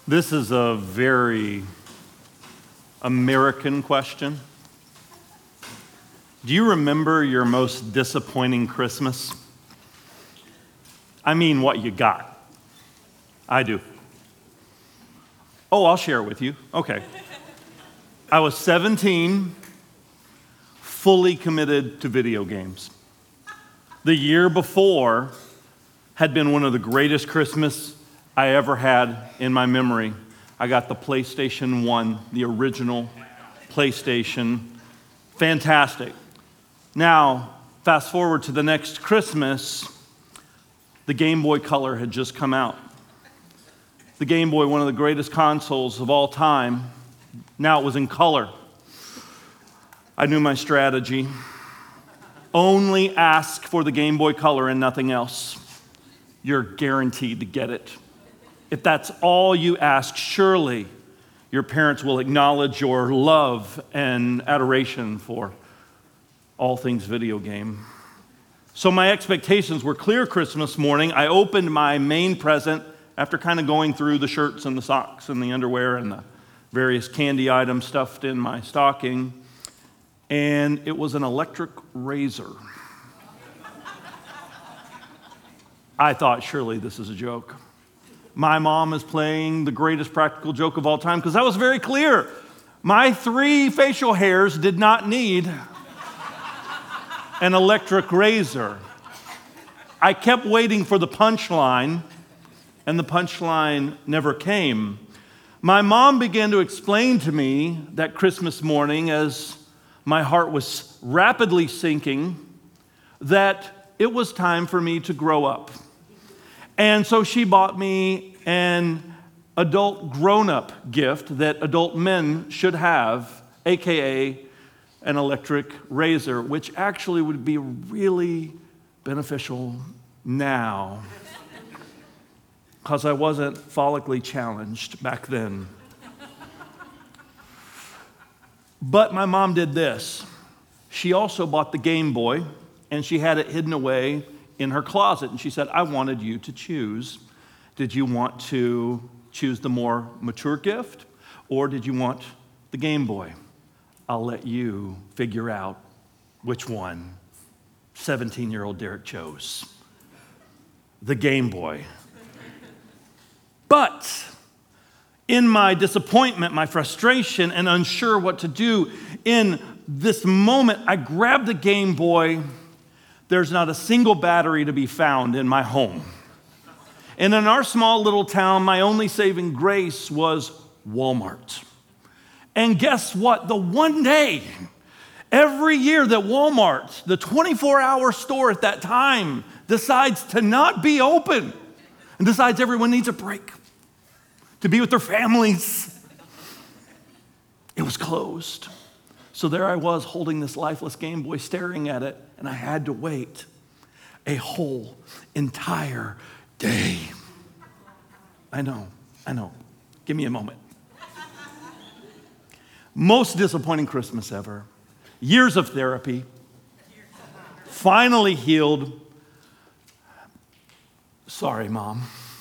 This is a very American question. Do you remember your most disappointing Christmas? I mean, what you got. I do. Oh, I'll share it with you. Okay. I was 17, fully committed to video games. The year before had been one of the greatest Christmas I ever had in my memory. I got the PlayStation 1, the original PlayStation. Fantastic. Now, fast forward to the next Christmas, the Game Boy Color had just come out. The Game Boy, one of the greatest consoles of all time, now it was in color. I knew my strategy. Only ask for the Game Boy Color and nothing else. You're guaranteed to get it. If that's all you ask, surely your parents will acknowledge your love and adoration for all things video game. So my expectations were clear Christmas morning. I opened my main present after kind of going through the shirts and the socks and the underwear and the various candy items stuffed in my stocking, and it was an electric razor. I thought, surely this is a joke. My mom is playing the greatest practical joke of all time because that was very clear. My 3 facial hairs did not need an electric razor. I kept waiting for the punchline, and the punchline never came. My mom began to explain to me that Christmas morning, as my heart was rapidly sinking, that it was time for me to grow up. And so she bought me an adult grown-up gift that adult men should have, AKA an electric razor, which actually would be really beneficial now, because I wasn't follically challenged back then. But my mom did this. She also bought the Game Boy, and she had it hidden away in her closet. And she said, I wanted you to choose. Did you want to choose the more mature gift, or did you want the Game Boy? I'll let you figure out which one 17-year-old Derek chose. The Game Boy. But in my disappointment, my frustration, and unsure what to do, in this moment, I grabbed the Game Boy. There's not a single battery to be found in my home. And in our small little town, my only saving grace was Walmart. And guess what? The one day, every year that Walmart, the 24-hour store at that time, decides to not be open and decides everyone needs a break to be with their families, it was closed. So there I was holding this lifeless Game Boy, staring at it, and I had to wait a whole entire day. I know. Give me a moment. Most disappointing Christmas ever. Years of therapy. Finally healed. Sorry, Mom.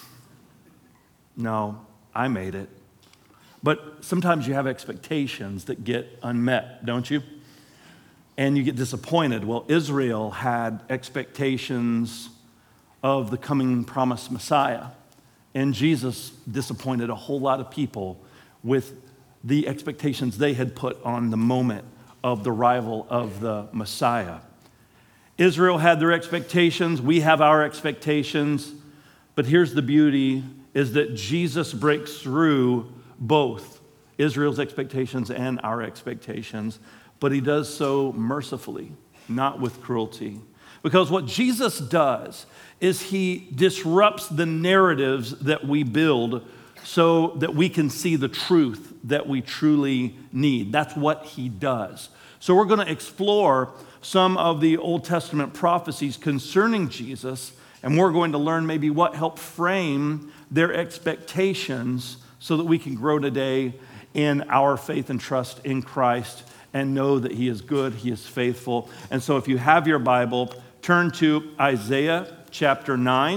No, I made it. But sometimes you have expectations that get unmet, don't you? And you get disappointed. Well, Israel had expectations of the coming promised Messiah. And Jesus disappointed a whole lot of people with the expectations they had put on the moment of the arrival of the Messiah. Israel had their expectations. We have our expectations. But here's the beauty, is that Jesus breaks through both Israel's expectations and our expectations, but he does so mercifully, not with cruelty. Because what Jesus does is he disrupts the narratives that we build so that we can see the truth that we truly need. That's what he does. So we're going to explore some of the Old Testament prophecies concerning Jesus, and we're going to learn maybe what helped frame their expectations so that we can grow today in our faith and trust in Christ and know that he is good, he is faithful. And so if you have your Bible, turn to Isaiah chapter 9,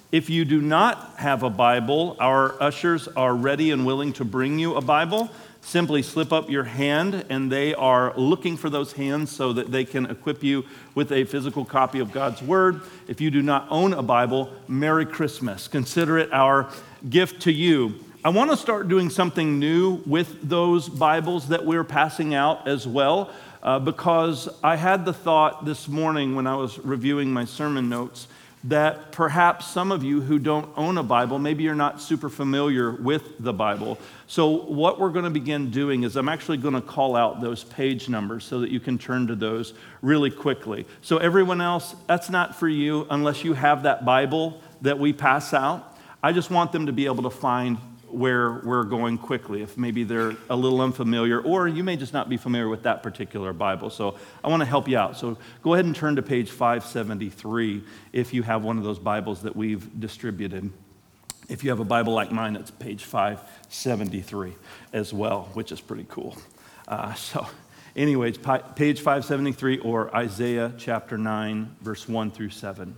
If you do not have a Bible, our ushers are ready and willing to bring you a Bible. Simply slip up your hand, and they are looking for those hands so that they can equip you with a physical copy of God's Word. If you do not own a Bible, Merry Christmas. Consider it our gift to you. I want to start doing something new with those Bibles that we're passing out as well, because I had the thought this morning when I was reviewing my sermon notes that perhaps some of you who don't own a Bible, maybe you're not super familiar with the Bible. So what we're going to begin doing is I'm actually going to call out those page numbers so that you can turn to those really quickly. So everyone else, that's not for you unless you have that Bible that we pass out. I just want them to be able to find where we're going quickly, if maybe they're a little unfamiliar, or you may just not be familiar with that particular Bible. So I want to help you out. So go ahead and turn to page 573 if you have one of those Bibles that we've distributed. If you have a Bible like mine, it's page 573 as well, which is pretty cool. Anyways, page 573 or Isaiah chapter 9, verse 1 through 7.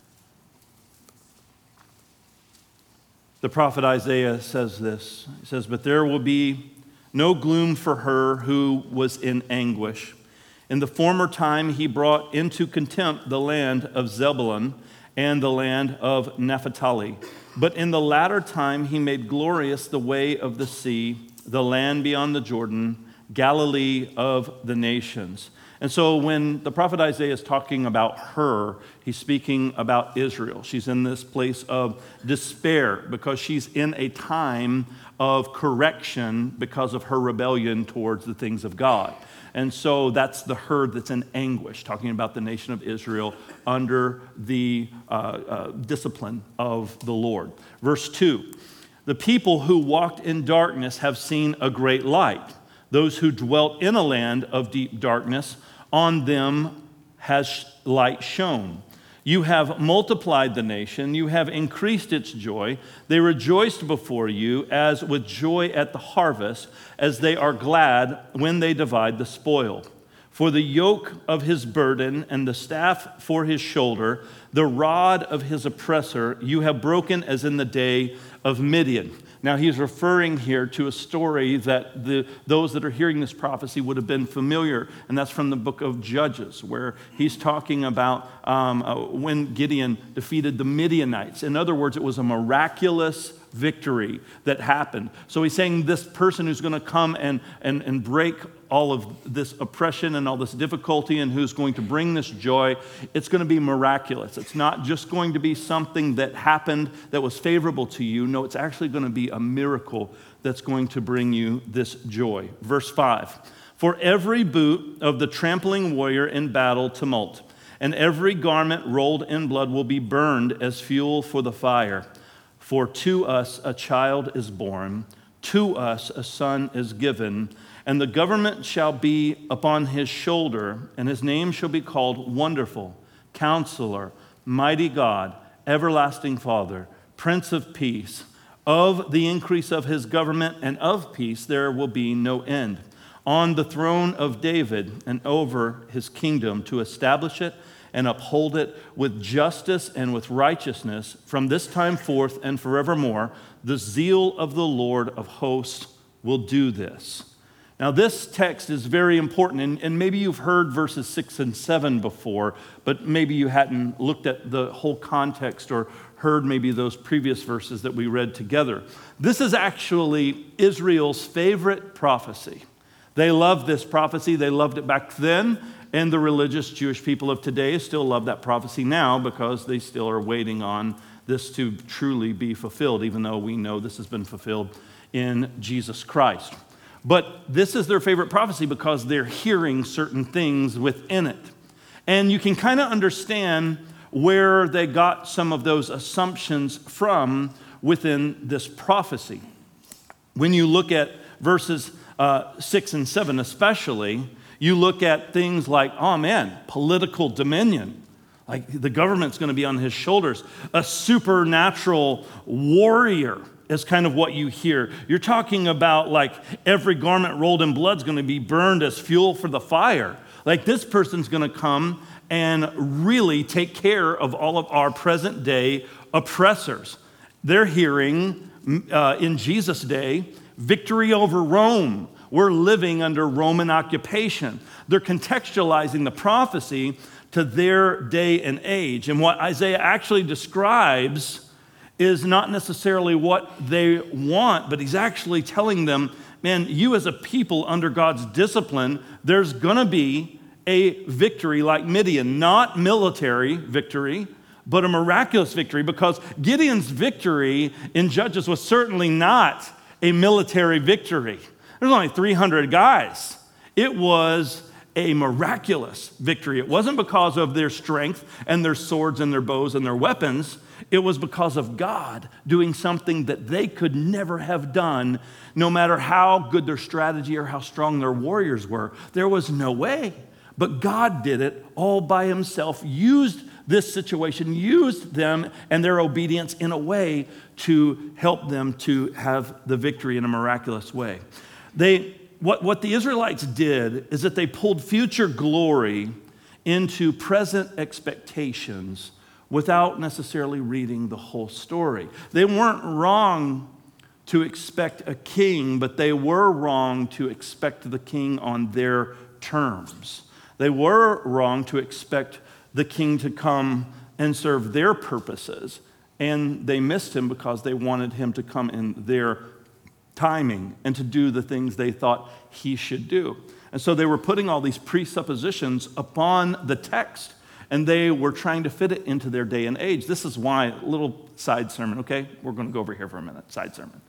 The prophet Isaiah says this. He says, "But there will be no gloom for her who was in anguish. In the former time he brought into contempt the land of Zebulun and the land of Naphtali. But in the latter time he made glorious the way of the sea, the land beyond the Jordan, Galilee of the nations." And so when the prophet Isaiah is talking about her, he's speaking about Israel. She's in this place of despair because she's in a time of correction because of her rebellion towards the things of God. And so that's the her that's in anguish, talking about the nation of Israel under the discipline of the Lord. Verse 2, "The people who walked in darkness have seen a great light. Those who dwelt in a land of deep darkness, on them has light shone. You have multiplied the nation, you have increased its joy. They rejoiced before you as with joy at the harvest, as they are glad when they divide the spoil. For the yoke of his burden and the staff for his shoulder, the rod of his oppressor, you have broken as in the day of Midian." Now, he's referring here to a story that those that are hearing this prophecy would have been familiar, and that's from the book of Judges, where he's talking about when Gideon defeated the Midianites. In other words, it was a miraculous victory that happened. So he's saying this person who's going to come and break all of this oppression and all this difficulty and who's going to bring this joy, it's going to be miraculous. It's not just going to be something that happened that was favorable to you. No, it's actually going to be a miracle that's going to bring you this joy. Verse 5, "For every boot of the trampling warrior in battle tumult, and every garment rolled in blood will be burned as fuel for the fire. For to us a child is born, to us a son is given, and the government shall be upon his shoulder, and his name shall be called Wonderful, Counselor, Mighty God, Everlasting Father, Prince of Peace. Of the increase of his government and of peace there will be no end. On the throne of David and over his kingdom, to establish it and uphold it with justice and with righteousness from this time forth and forevermore. The zeal of the Lord of hosts will do this." Now, this text is very important, and maybe you've heard verses 6 and 7 before, but maybe you hadn't looked at the whole context or heard maybe those previous verses that we read together. This is actually Israel's favorite prophecy. They love this prophecy. They loved it back then, and the religious Jewish people of today still love that prophecy now because they still are waiting on this to truly be fulfilled, even though we know this has been fulfilled in Jesus Christ. But this is their favorite prophecy because they're hearing certain things within it. And you can kind of understand where they got some of those assumptions from within this prophecy. When you look at verses 6 and 7 especially, you look at things like, oh man, political dominion. Like the government's going to be on his shoulders. A supernatural warrior is kind of what you hear. You're talking about like every garment rolled in blood is going to be burned as fuel for the fire. Like this person's going to come and really take care of all of our present day oppressors. They're hearing in Jesus' day, victory over Rome. We're living under Roman occupation. They're contextualizing the prophecy to their day and age. And what Isaiah actually describes is not necessarily what they want, but he's actually telling them, man, you as a people under God's discipline, there's going to be a victory like Midian, not military victory, but a miraculous victory, because Gideon's victory in Judges was certainly not a military victory. There's only 300 guys. It was a miraculous victory. It wasn't because of their strength and their swords and their bows and their weapons. It was because of God doing something that they could never have done, no matter how good their strategy or how strong their warriors were. There was no way. But God did it all by himself, used this situation, used them and their obedience in a way to help them to have the victory in a miraculous way. What the Israelites did is that they pulled future glory into present expectations without necessarily reading the whole story. They weren't wrong to expect a king, but they were wrong to expect the king on their terms. They were wrong to expect the king to come and serve their purposes, and they missed him because they wanted him to come in their timing and to do the things they thought he should do. And so they were putting all these presuppositions upon the text, and they were trying to fit it into their day and age. This is why, little side sermon, okay? We're going to go over here for a minute, side sermon.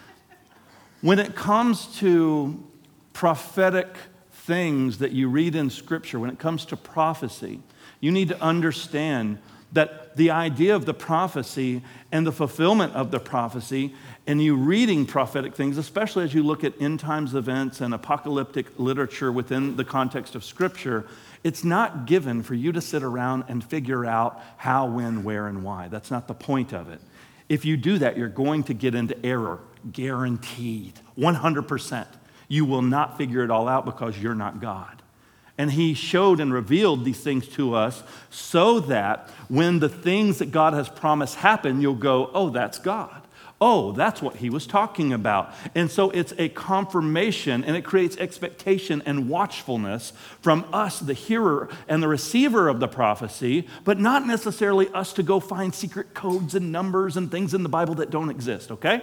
When it comes to prophetic things that you read in Scripture, when it comes to prophecy, you need to understand that the idea of the prophecy and the fulfillment of the prophecy, and you reading prophetic things, especially as you look at end times events and apocalyptic literature within the context of Scripture, it's not given for you to sit around and figure out how, when, where, and why. That's not the point of it. If you do that, you're going to get into error, guaranteed, 100%. You will not figure it all out because you're not God. And he showed and revealed these things to us so that when the things that God has promised happen, you'll go, oh, that's God. Oh, that's what he was talking about. And so it's a confirmation, and it creates expectation and watchfulness from us, the hearer and the receiver of the prophecy, but not necessarily us to go find secret codes and numbers and things in the Bible that don't exist, okay?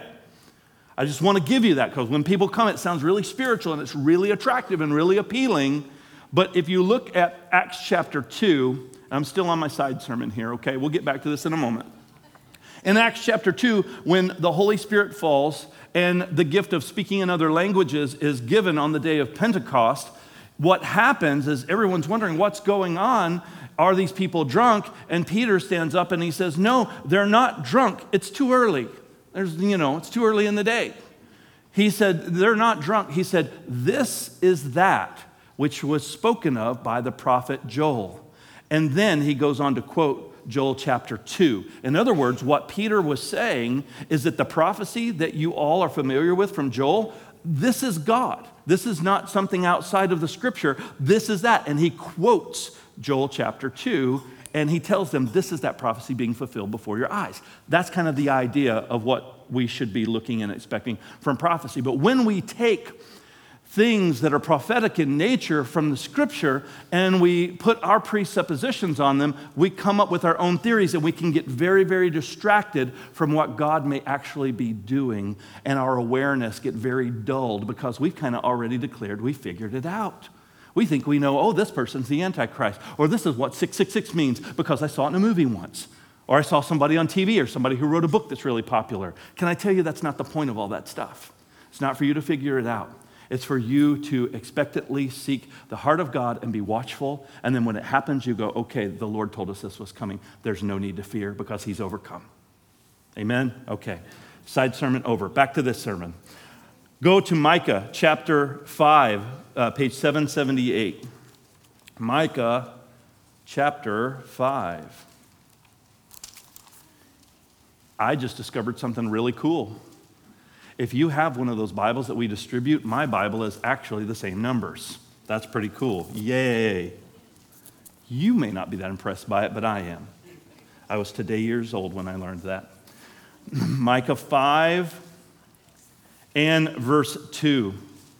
I just want to give you that, because when people come, it sounds really spiritual and it's really attractive and really appealing. But if you look at Acts chapter 2, I'm still on my side sermon here, okay? We'll get back to this in a moment. In Acts chapter 2, when the Holy Spirit falls and the gift of speaking in other languages is given on the day of Pentecost, what happens is everyone's wondering what's going on. Are these people drunk? And Peter stands up and he says, no, they're not drunk. It's too early. It's too early in the day. He said, they're not drunk. He said, this is that which was spoken of by the prophet Joel. And then he goes on to quote Joel chapter 2. In other words, what Peter was saying is that the prophecy that you all are familiar with from Joel, this is God. This is not something outside of the Scripture. This is that. And he quotes Joel chapter 2, and he tells them this is that prophecy being fulfilled before your eyes. That's kind of the idea of what we should be looking and expecting from prophecy. But when we take things that are prophetic in nature from the Scripture and we put our presuppositions on them, we come up with our own theories, and we can get very, very distracted from what God may actually be doing, and our awareness get very dulled because we've kind of already declared we figured it out. We think we know, oh, this person's the Antichrist, or this is what 666 means because I saw it in a movie once, or I saw somebody on TV or somebody who wrote a book that's really popular. Can I tell you that's not the point of all that stuff? It's not for you to figure it out. It's for you to expectantly seek the heart of God and be watchful. And then when it happens, you go, okay, the Lord told us this was coming. There's no need to fear because he's overcome. Amen? Okay. Side sermon over. Back to this sermon. Go to Micah chapter 5, page 778. Micah chapter 5. I just discovered something really cool. If you have one of those Bibles that we distribute, my Bible is actually the same numbers. That's pretty cool. Yay. You may not be that impressed by it, but I am. I was today years old when I learned that. Micah 5 and verse 2.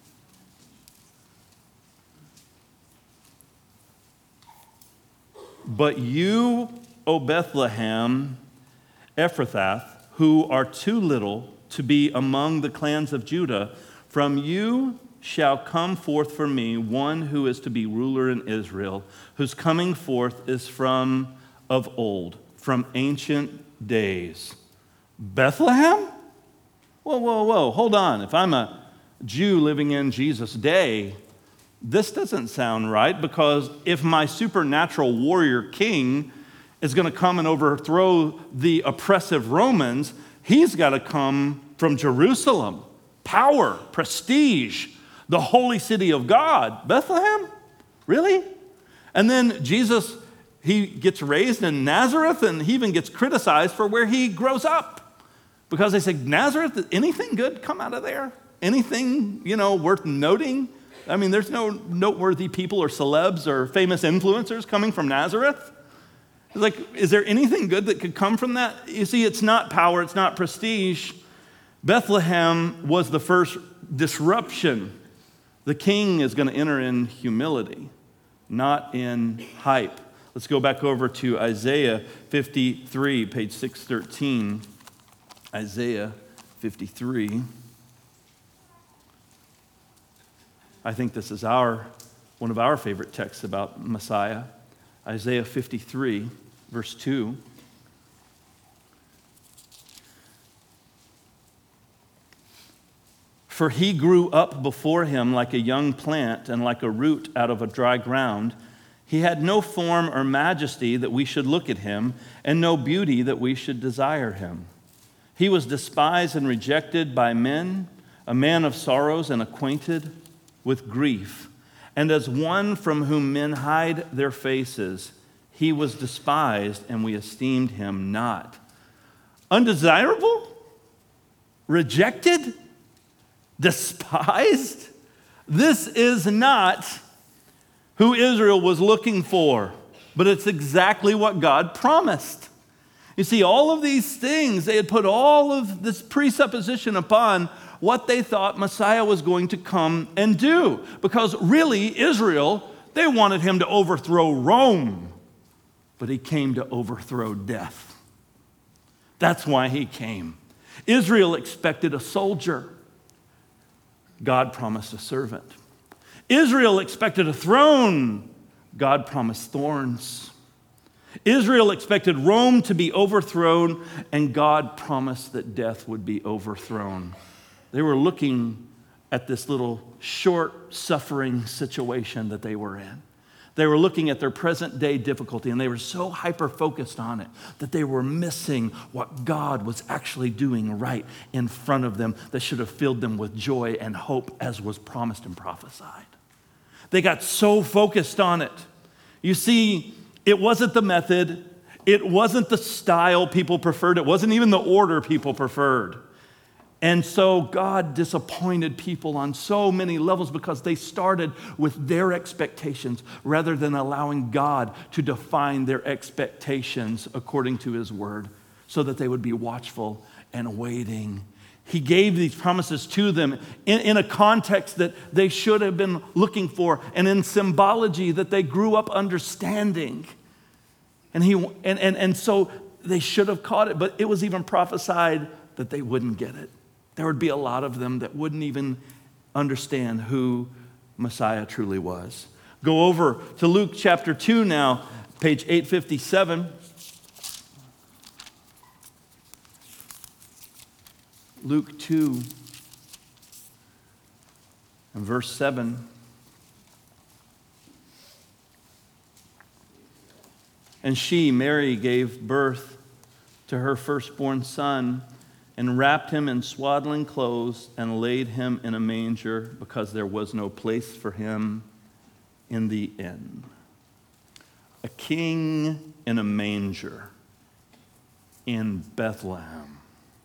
But you, O Bethlehem, Ephrathah, who are too little to be among the clans of Judah, from you shall come forth for me one who is to be ruler in Israel, whose coming forth is from of old, from ancient days. Bethlehem? Whoa, hold on. If I'm a Jew living in Jesus' day, this doesn't sound right, because if my supernatural warrior king is going to come and overthrow the oppressive Romans, he's got to come from Jerusalem. Power, prestige, the holy city of God. Bethlehem? Really? And then Jesus, he gets raised in Nazareth, and he even gets criticized for where he grows up. Because they say, Nazareth, anything good come out of there? Anything, worth noting? I mean, there's no noteworthy people or celebs or famous influencers coming from Nazareth. It's like, is there anything good that could come from that? You see, it's not power, it's not prestige. Bethlehem was the first disruption. The king is going to enter in humility, not in hype. Let's go back over to Isaiah 53, page 613. Isaiah 53. I think this is one of our favorite texts about Messiah. Isaiah 53, verse 2. For he grew up before him like a young plant and like a root out of a dry ground. He had no form or majesty that we should look at him, and no beauty that we should desire him. He was despised and rejected by men, a man of sorrows and acquainted with grief. And as one from whom men hide their faces, he was despised, and we esteemed him not. Undesirable? Rejected? Despised? This is not who Israel was looking for, but it's exactly what God promised. You see, all of these things, they had put all of this presupposition upon what they thought Messiah was going to come and do. Because really, Israel, they wanted him to overthrow Rome, but he came to overthrow death. That's why he came. Israel expected a soldier. God promised a servant. Israel expected a throne. God promised thorns. Israel expected Rome to be overthrown, and God promised that death would be overthrown. They were looking at this little short suffering situation that they were in. They were looking at their present day difficulty, and they were so hyper-focused on it that they were missing what God was actually doing right in front of them that should have filled them with joy and hope as was promised and prophesied. They got so focused on it. You see, it wasn't the method. It wasn't the style people preferred. It wasn't even the order people preferred. And so God disappointed people on so many levels because they started with their expectations rather than allowing God to define their expectations according to his word so that they would be watchful and waiting. He gave these promises to them in a context that they should have been looking for and in symbology that they grew up understanding. And so they should have caught it, but it was even prophesied that they wouldn't get it. There would be a lot of them that wouldn't even understand who Messiah truly was. Go over to Luke chapter 2 now, page 857. Luke 2 and verse 7. And she, Mary, gave birth to her firstborn son, and wrapped him in swaddling clothes and laid him in a manger because there was no place for him in the inn. A king in a manger in Bethlehem.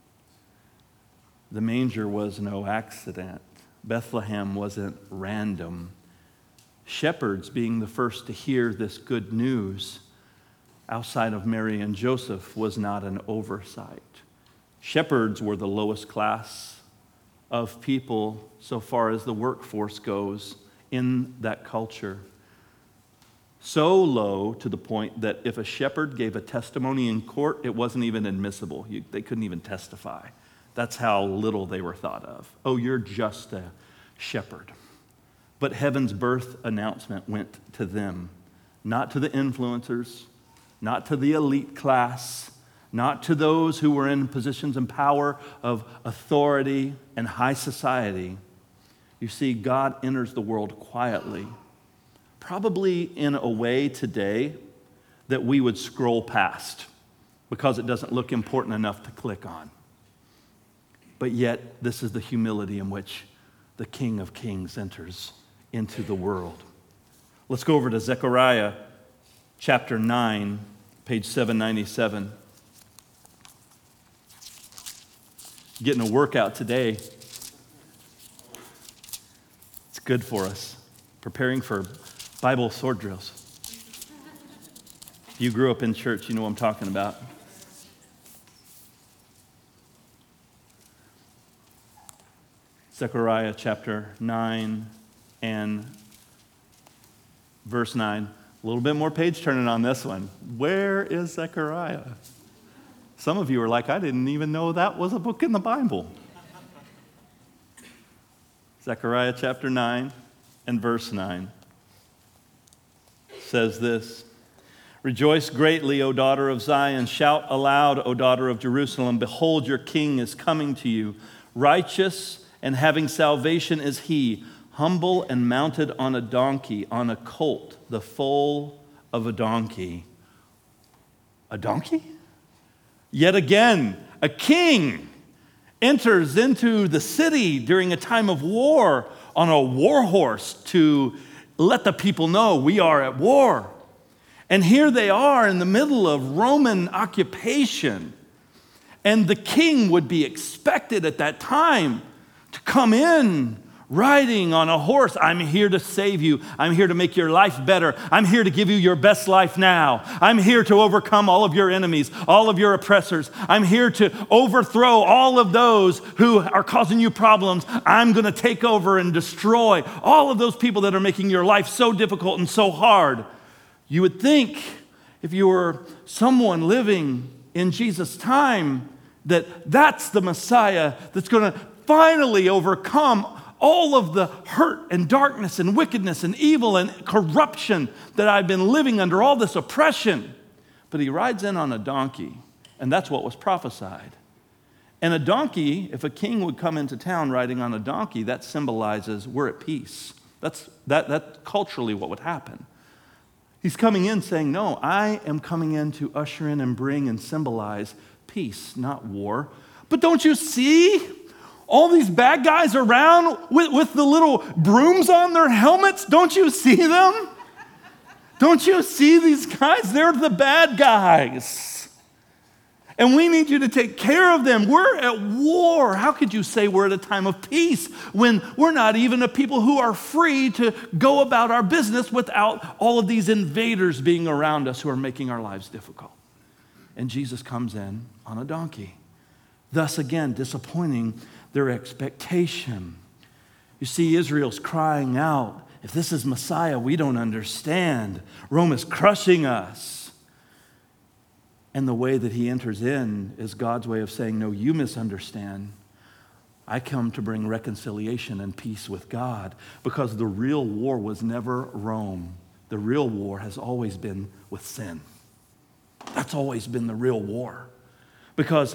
The manger was no accident. Bethlehem wasn't random. Shepherds, being the first to hear this good news, outside of Mary and Joseph was not an oversight. Shepherds were the lowest class of people so far as the workforce goes in that culture. So low to the point that if a shepherd gave a testimony in court, it wasn't even admissible. They couldn't even testify. That's how little they were thought of. Oh, you're just a shepherd. But heaven's birth announcement went to them, not to the influencers, not to the elite class, not to those who were in positions and power of authority and high society. You see, God enters the world quietly, probably in a way today that we would scroll past because it doesn't look important enough to click on. But yet, this is the humility in which the King of Kings enters into the world. Let's go over to Zechariah chapter 9, page 797. Getting a workout today. It's good for us. Preparing for Bible sword drills. If you grew up in church, you know what I'm talking about. Zechariah chapter 9 and verse 9. A little bit more page turning on this one. Where is Zechariah? Some of you are like, I didn't even know that was a book in the Bible. Zechariah chapter 9 and verse 9 says this: Rejoice greatly, O daughter of Zion. Shout aloud, O daughter of Jerusalem. Behold, your king is coming to you. Righteous and having salvation is he, humble and mounted on a donkey, on a colt, the foal of a donkey. A donkey? Yet again, a king enters into the city during a time of war on a war horse to let the people know we are at war. And here they are in the middle of Roman occupation. And the king would be expected at that time to come in riding on a horse. I'm here to save you. I'm here to make your life better. I'm here to give you your best life now. I'm here to overcome all of your enemies, all of your oppressors. I'm here to overthrow all of those who are causing you problems. I'm going to take over and destroy all of those people that are making your life so difficult and so hard. You would think, if you were someone living in Jesus' time, that that's the Messiah that's going to finally overcome all of the hurt and darkness and wickedness and evil and corruption that I've been living under, all this oppression. But he rides in on a donkey, and that's what was prophesied. And a donkey, if a king would come into town riding on a donkey, that symbolizes we're at peace. That's culturally what would happen. He's coming in saying, no, I am coming in to usher in and bring and symbolize peace, not war. But don't you see all these bad guys around with the little brooms on their helmets? Don't you see them? Don't you see these guys? They're the bad guys. And we need you to take care of them. We're at war. How could you say we're at a time of peace when we're not even a people who are free to go about our business without all of these invaders being around us who are making our lives difficult? And Jesus comes in on a donkey, thus again disappointing their expectation. You see, Israel's crying out, if this is Messiah, we don't understand. Rome is crushing us. And the way that he enters in is God's way of saying, no, you misunderstand. I come to bring reconciliation and peace with God, because the real war was never Rome. The real war has always been with sin. That's always been the real war. Because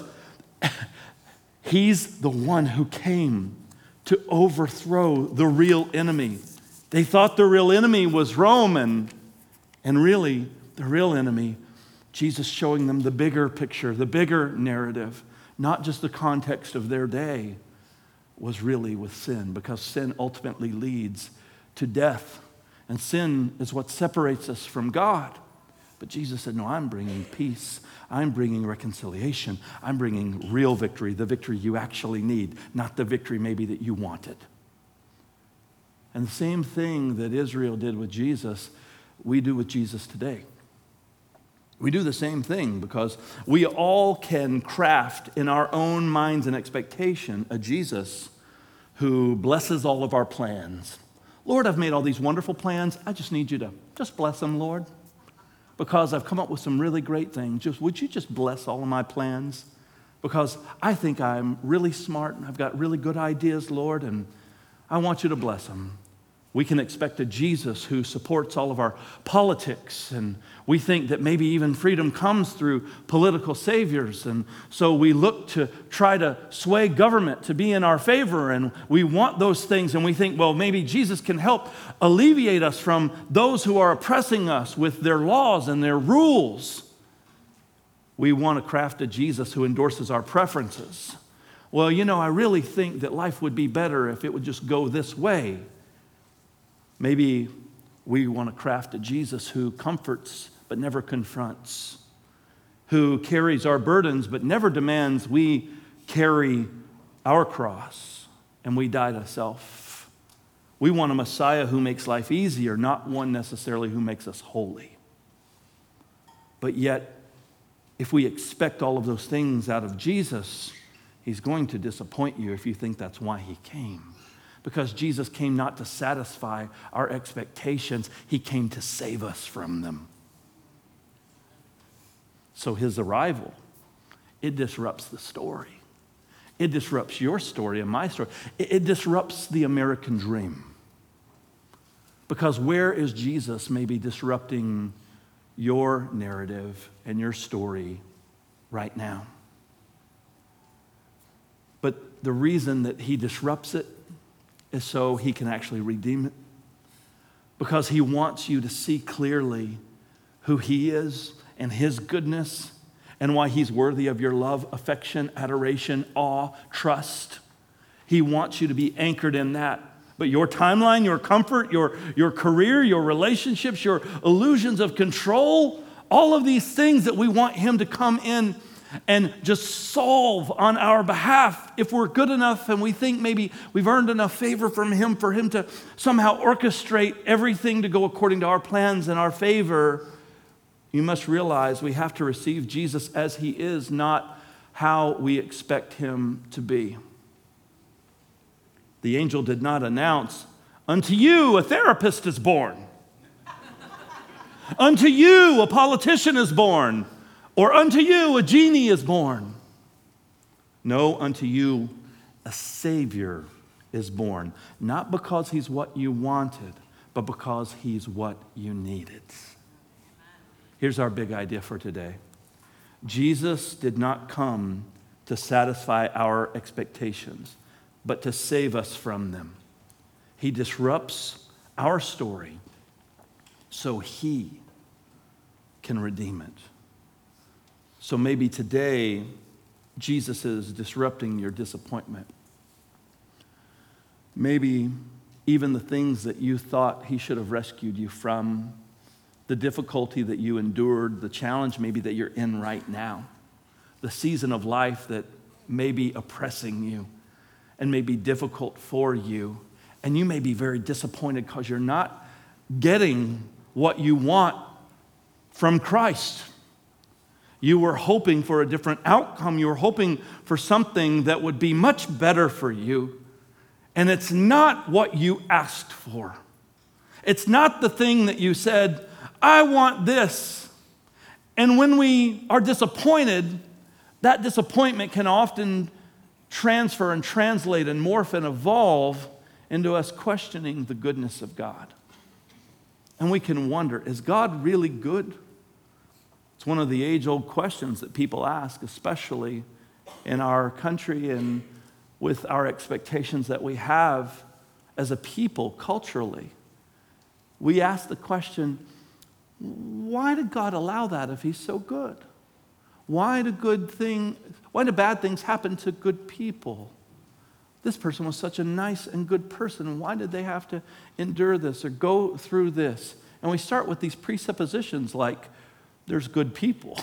he's the one who came to overthrow the real enemy. They thought the real enemy was Rome, and really, the real enemy, Jesus showing them the bigger picture, the bigger narrative, not just the context of their day, was really with sin, because sin ultimately leads to death. And sin is what separates us from God. But Jesus said, no, I'm bringing peace. I'm bringing reconciliation. I'm bringing real victory, the victory you actually need, not the victory maybe that you wanted. And the same thing that Israel did with Jesus, we do with Jesus today. We do the same thing because we all can craft in our own minds and expectation a Jesus who blesses all of our plans. Lord, I've made all these wonderful plans. I just need you to just bless them, Lord, because I've come up with some really great things. Would you just bless all of my plans? Because I think I'm really smart and I've got really good ideas, Lord, and I want you to bless them. We can expect a Jesus who supports all of our politics, and we think that maybe even freedom comes through political saviors, and so we look to try to sway government to be in our favor, and we want those things, and we think, well, maybe Jesus can help alleviate us from those who are oppressing us with their laws and their rules. We want to craft a Jesus who endorses our preferences. Well, I really think that life would be better if it would just go this way. Maybe we want to craft a Jesus who comforts but never confronts, who carries our burdens but never demands we carry our cross and we die to self. We want a Messiah who makes life easier, not one necessarily who makes us holy. But yet, if we expect all of those things out of Jesus, he's going to disappoint you if you think that's why he came. Because Jesus came not to satisfy our expectations, he came to save us from them. So his arrival, it disrupts the story. It disrupts your story and my story. It disrupts the American dream. Because where is Jesus maybe disrupting your narrative and your story right now? But the reason that he disrupts it is so he can actually redeem it. Because he wants you to see clearly who he is and his goodness and why he's worthy of your love, affection, adoration, awe, trust. He wants you to be anchored in that. But your timeline, your comfort, your career, your relationships, your illusions of control, all of these things that we want him to come in and just solve on our behalf if we're good enough and we think maybe we've earned enough favor from him for him to somehow orchestrate everything to go according to our plans and our favor. You must realize we have to receive Jesus as he is, not how we expect him to be. The angel did not announce, "Unto you a therapist is born." "Unto you a politician is born." Or "Unto you a genie is born." No, unto you a Savior is born. Not because he's what you wanted, but because he's what you needed. Here's our big idea for today. Jesus did not come to satisfy our expectations, but to save us from them. He disrupts our story so he can redeem it. So maybe today, Jesus is disrupting your disappointment. Maybe even the things that you thought he should have rescued you from, the difficulty that you endured, the challenge maybe that you're in right now, the season of life that may be oppressing you and may be difficult for you. And you may be very disappointed because you're not getting what you want from Christ. You were hoping for a different outcome. You were hoping for something that would be much better for you. And it's not what you asked for. It's not the thing that you said, "I want this." And when we are disappointed, that disappointment can often transfer and translate and morph and evolve into us questioning the goodness of God. And we can wonder, is God really good? It's one of the age-old questions that people ask, especially in our country and with our expectations that we have as a people culturally. We ask the question, why did God allow that if he's so good? Why do bad things happen to good people? This person was such a nice and good person. Why did they have to endure this or go through this? And we start with these presuppositions like, there's good people.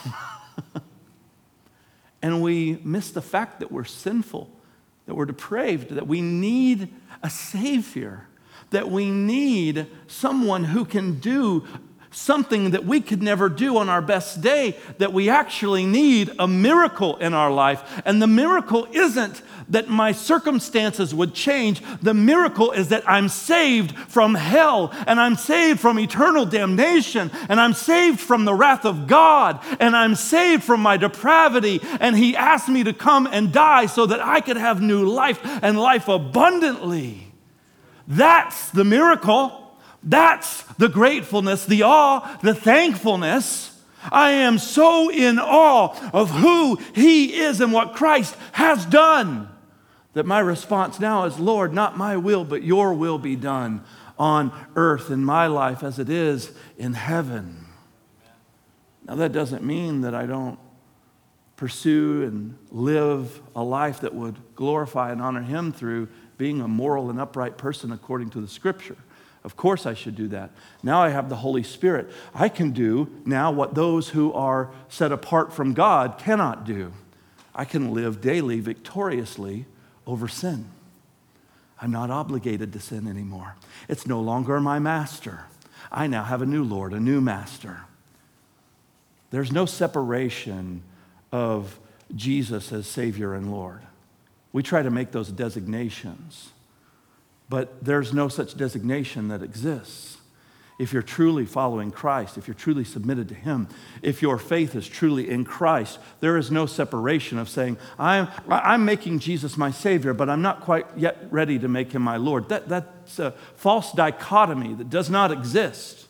And we miss the fact that we're sinful, that we're depraved, that we need a Savior, that we need someone who can do something that we could never do on our best day, that we actually need a miracle in our life. And the miracle isn't that my circumstances would change. The miracle is that I'm saved from hell, and I'm saved from eternal damnation, and I'm saved from the wrath of God, and I'm saved from my depravity. And He asked me to come and die so that I could have new life and life abundantly. That's the miracle. That's the gratefulness, the awe, the thankfulness. I am so in awe of who He is and what Christ has done that my response now is, Lord, not my will, but your will be done on earth in my life as it is in heaven. Now, that doesn't mean that I don't pursue and live a life that would glorify and honor Him through being a moral and upright person according to the Scripture. Of course I should do that. Now I have the Holy Spirit. I can do now what those who are set apart from God cannot do. I can live daily victoriously over sin. I'm not obligated to sin anymore. It's no longer my master. I now have a new Lord, a new master. There's no separation of Jesus as Savior and Lord. We try to make those designations, but there's no such designation that exists. If you're truly following Christ, if you're truly submitted to Him, if your faith is truly in Christ, there is no separation of saying, I'm making Jesus my Savior, but I'm not quite yet ready to make Him my Lord. That's a false dichotomy that does not exist.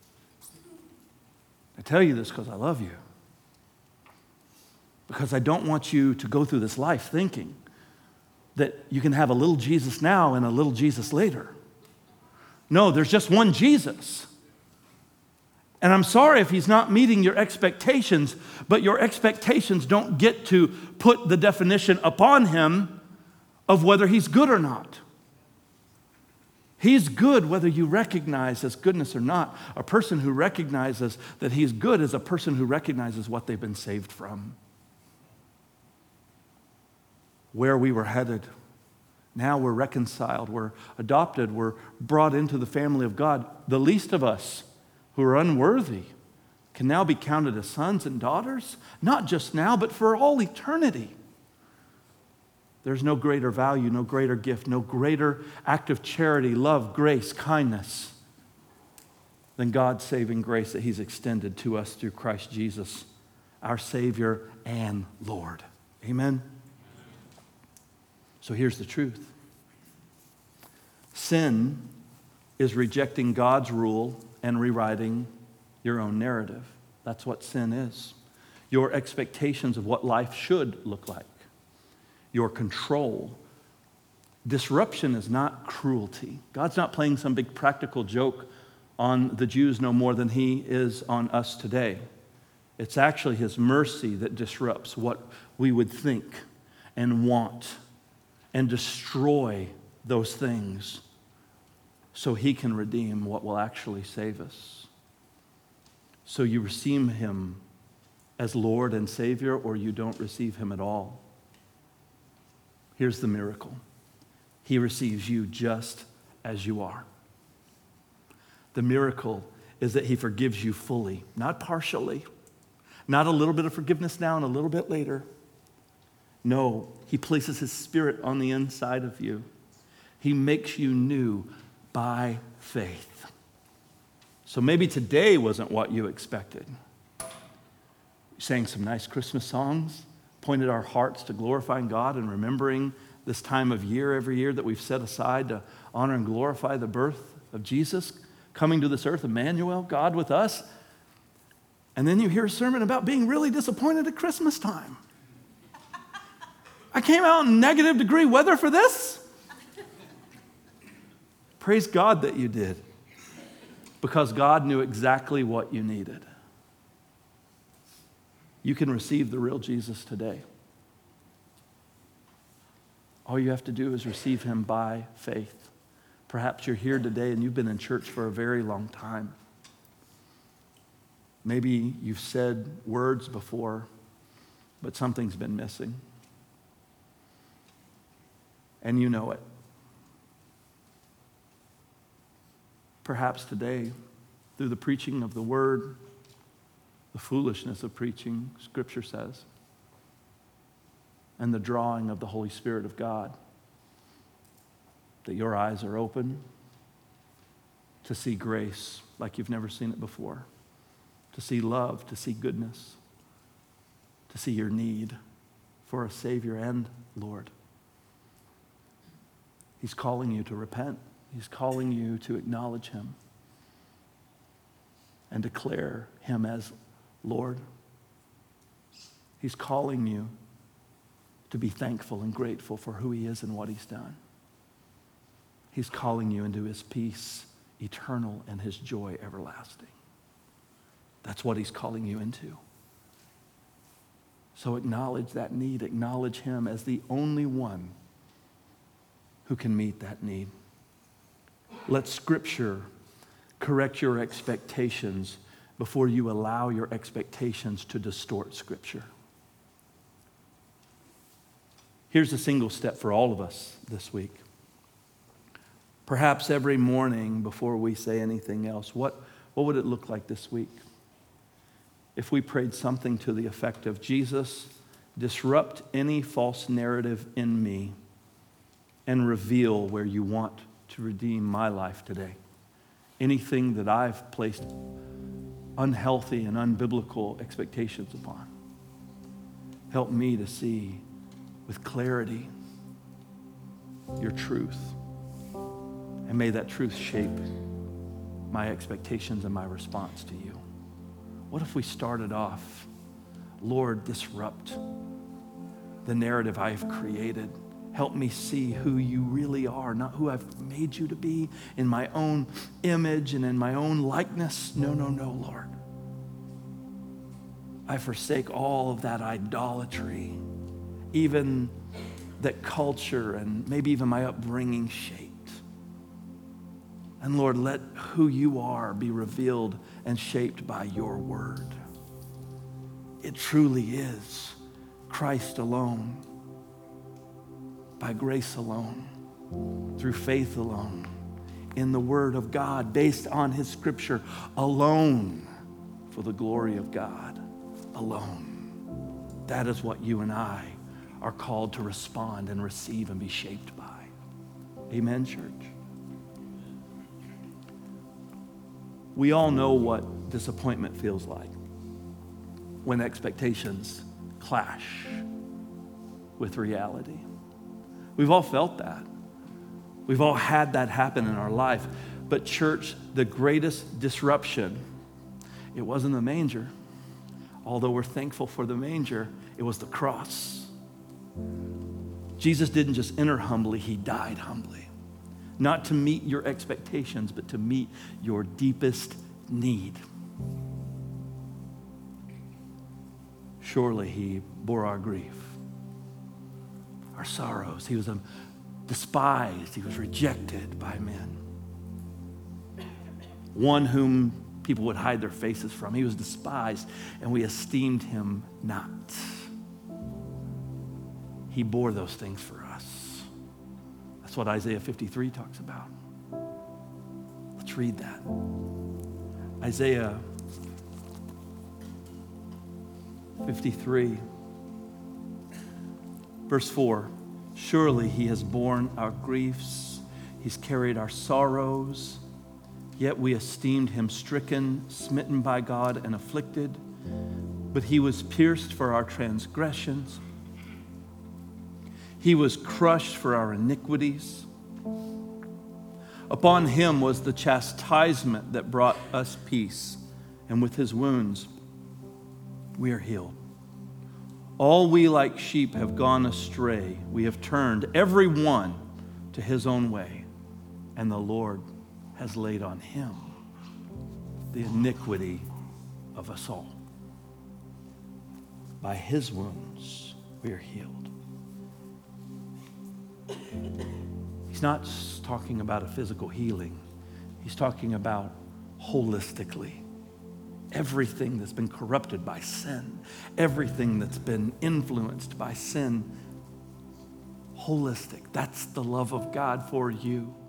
I tell you this because I love you. Because I don't want you to go through this life thinking that you can have a little Jesus now and a little Jesus later. No, there's just one Jesus. And I'm sorry if He's not meeting your expectations, but your expectations don't get to put the definition upon Him of whether He's good or not. He's good whether you recognize His goodness or not. A person who recognizes that He's good is a person who recognizes what they've been saved from. Where we were headed. Now we're reconciled, we're adopted, we're brought into the family of God. The least of us who are unworthy can now be counted as sons and daughters, not just now, but for all eternity. There's no greater value, no greater gift, no greater act of charity, love, grace, kindness than God's saving grace that He's extended to us through Christ Jesus, our Savior and Lord. Amen? So here's the truth. Sin is rejecting God's rule and rewriting your own narrative. That's what sin is. Your expectations of what life should look like. Your control. Disruption is not cruelty. God's not playing some big practical joke on the Jews no more than He is on us today. It's actually His mercy that disrupts what we would think and want and destroy those things so He can redeem what will actually save us. So you receive Him as Lord and Savior, or you don't receive Him at all. Here's the miracle. He receives you just as you are. The miracle is that He forgives you fully, not partially, not a little bit of forgiveness now and a little bit later. No, He places His Spirit on the inside of you. He makes you new by faith. So maybe today wasn't what you expected. We sang some nice Christmas songs, pointed our hearts to glorifying God and remembering this time of year every year that we've set aside to honor and glorify the birth of Jesus, coming to this earth, Emmanuel, God with us. And then you hear a sermon about being really disappointed at Christmas time. I came out in negative degree weather for this. Praise God that you did, because God knew exactly what you needed. You can receive the real Jesus today. All you have to do is receive Him by faith. Perhaps you're here today and you've been in church for a very long time. Maybe you've said words before, but something's been missing. And you know it. Perhaps today through the preaching of the word, the foolishness of preaching, Scripture says, and the drawing of the Holy Spirit of God, that your eyes are open to see grace like you've never seen it before, to see love, to see goodness, to see your need for a Savior and Lord. He's calling you to repent. He's calling you to acknowledge Him and declare Him as Lord. He's calling you to be thankful and grateful for who He is and what He's done. He's calling you into His peace eternal and His joy everlasting. That's what He's calling you into. So acknowledge that need. Acknowledge Him as the only one who can meet that need. Let Scripture correct your expectations before you allow your expectations to distort Scripture. Here's a single step for all of us this week. Perhaps every morning before we say anything else, what would it look like this week if we prayed something to the effect of, Jesus, disrupt any false narrative in me and reveal where you want to redeem my life today. Anything that I've placed unhealthy and unbiblical expectations upon. Help me to see with clarity your truth. And may that truth shape my expectations and my response to you. What if we started off, Lord, disrupt the narrative I have created. Help me see who you really are, not who I've made you to be in my own image and in my own likeness. No, Lord. I forsake all of that idolatry, even that culture and maybe even my upbringing shaped. And Lord, let who you are be revealed and shaped by your word. It truly is Christ alone, by grace alone, through faith alone, in the word of God, based on his scripture alone, for the glory of God alone. That is what you and I are called to respond and receive and be shaped by. Amen, church? We all know what disappointment feels like when expectations clash with reality. We've all felt that. We've all had that happen in our life. But church, the greatest disruption, it wasn't the manger. Although we're thankful for the manger, it was the cross. Jesus didn't just enter humbly, he died humbly. Not to meet your expectations, but to meet your deepest need. Surely he bore our grief, our sorrows. He was despised. He was rejected by men. One whom people would hide their faces from. He was despised, and we esteemed him not. He bore those things for us. That's what Isaiah 53 talks about. Let's read that. Isaiah 53, verse 4. Surely he has borne our griefs, he's carried our sorrows, yet we esteemed him stricken, smitten by God, and afflicted. But he was pierced for our transgressions. He was crushed for our iniquities. Upon him was the chastisement that brought us peace, and with his wounds we are healed. All we like sheep have gone astray. We have turned every one to his own way, and the Lord has laid on him the iniquity of us all. By his wounds we are healed. He's not talking about a physical healing. He's talking about holistically. Everything that's been corrupted by sin, everything that's been influenced by sin, holistic. That's the love of God for you.